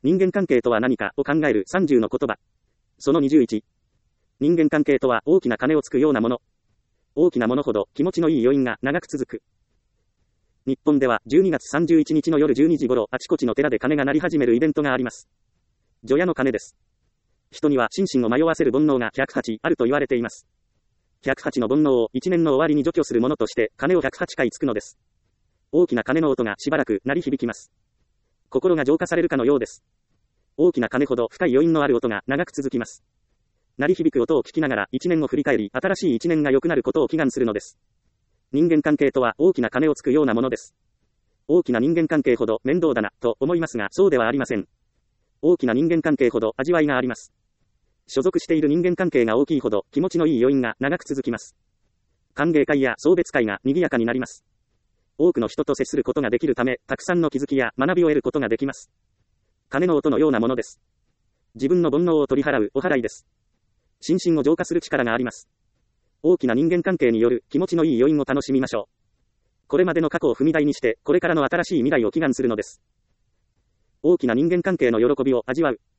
人間関係とは何かを考える30の言葉。その21。人間関係とは大きな金をつくようなもの。大きなものほど気持ちのいい余韻が長く続く。日本では12月31日の夜12時頃、あちこちの寺で鐘が鳴り始めるイベントがあります。除夜の鐘です。人には心身を迷わせる煩悩が108あると言われています。108の煩悩を1年の終わりに除去するものとして、鐘を108回つくのです。大きな鐘の音がしばらく鳴り響きます。心が浄化されるかのようです。大きな鐘ほど深い余韻のある音が長く続きます。鳴り響く音を聞きながら1年を振り返り、新しい1年が良くなることを祈願するのです。人間関係とは大きな鐘をつくようなものです。大きな人間関係ほど面倒だな、と思いますが、そうではありません。大きな人間関係ほど味わいがあります。所属している人間関係が大きいほど気持ちのいい余韻が長く続きます。歓迎会や送別会が賑やかになります。多くの人と接することができるため、たくさんの気づきや学びを得ることができます。鐘の音のようなものです。自分の煩悩を取り払うお祓いです。心身を浄化する力があります。大きな人間関係による気持ちのいい余韻を楽しみましょう。これまでの過去を踏み台にして、これからの新しい未来を祈願するのです。大きな人間関係の喜びを味わう。